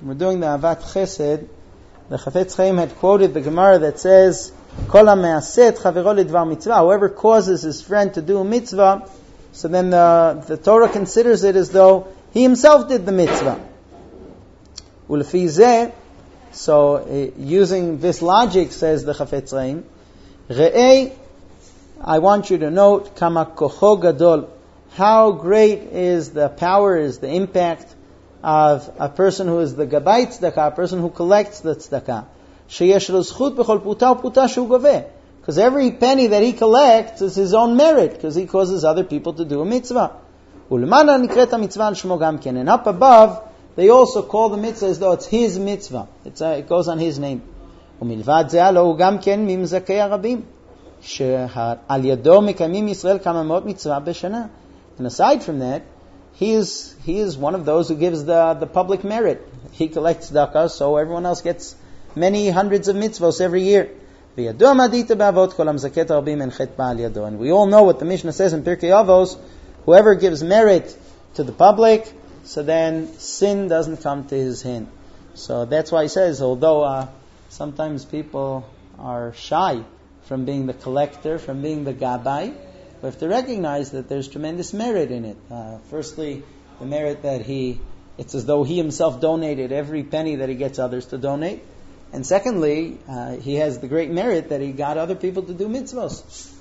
we're doing the Avat Chesed, the Chafetz Chaim had quoted the Gemara that says, Kol ha-me'aset chavero lidvar mitzvah. Whoever causes his friend to do a mitzvah, so then the Torah considers it as though he himself did the mitzvah. Ulefi zeh, so using this logic, says the Chafetz Chaim, Re'ei, I want you to note, Kama kocho gadol, how great is the power, is the impact of a person who is the gabay tzedakah, a person who collects the tzedakah. Sheyesh lo zchut b'chol puta u'puta shu goveh. Because every penny that he collects is his own merit, because he causes other people to do a mitzvah. U'lemana nikret ha-mitzvah al shmo gam ken. And up above, they also call the mitzvah as though it's his mitzvah. It goes on his name. U'milvad zeh lo hu gam ken mimzakei harabim. She'al yado mekayimim Yisrael kama mot mitzvah b'shana. And aside from that, he is one of those who gives the public merit. He collects tzedakah, so everyone else gets many hundreds of mitzvos every year. And we all know what the Mishnah says in Pirkei Avos, whoever gives merit to the public, so then sin doesn't come to his hand. So that's why he says, although sometimes people are shy from being the collector, from being the gabay, we have to recognize that there's tremendous merit in it. Firstly, the merit that it's as though he himself donated every penny that he gets others to donate. And secondly, he has the great merit that he got other people to do mitzvos.